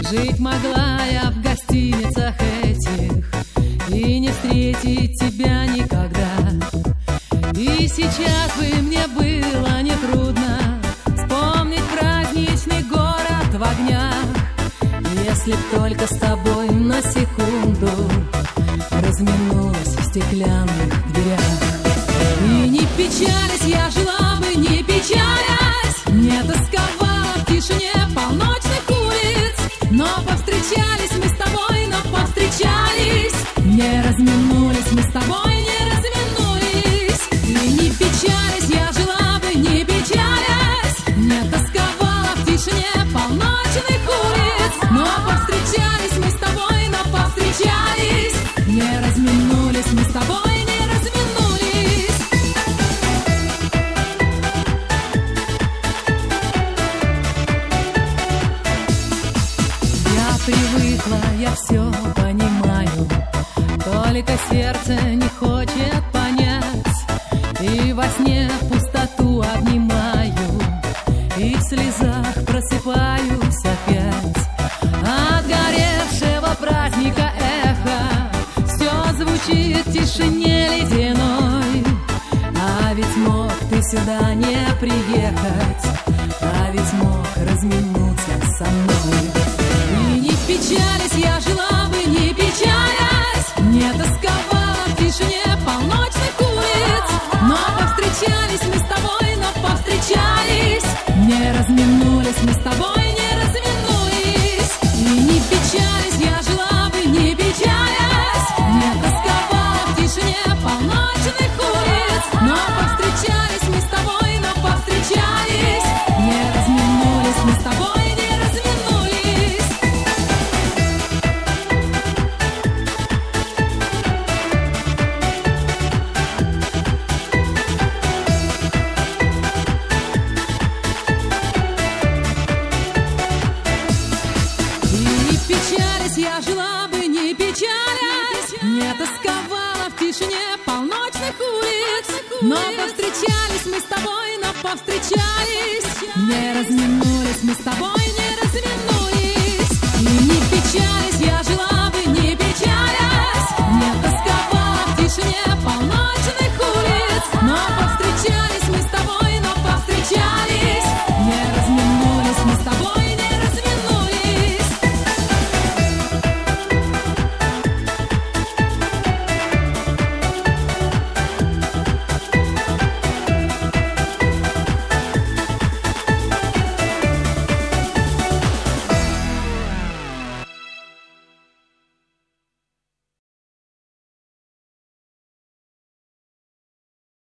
Жить могла я в гостиницах этих и не встретить тебя никогда. И сейчас бы мне было нетрудно вспомнить праздничный город в огнях, если б только с тобой на секунду разминулась в стеклянных дверях. И не печались, я жила бы, не печалясь, не тосковала в тишине полночных улиц. Но повстречались мы с тобой, но повстречались, не разминулись мы с тобой, не разминулись. И не печались, я жила бы, не печалясь, не тосковала в тишине полночных улиц. Но повстречались мы с тобой, но повстречались, не разминулись мы с тобой, не разминулись. Я привыкла, я все понимаю, только сердце не хочет понять. И во сне пустоту обнимаю, и в слезах просыпаюсь опять. От горевшего праздника эхо все звучит в тишине ледяной. А ведь мог ты сюда не приехать, а ведь мог разминуться со мной. И не печались, я жила бы, не печалясь, не тосковала в тишине полночных улиц. Но повстречались мы с тобой, но повстречались, не разминулись мы с тобой, не разминулись. И не печались, я жила бы, не печалясь, не тосковала в тишине полночных улиц. Но повстречались мы с тобой, но повстречались, не разминулись мы с тобой, не разминулись. И не печались, я жила бы, не печалясь, не тосковала в тишине полночных улиц. Но повстречались мы с тобой, но повстречались, не разминулись мы с тобой.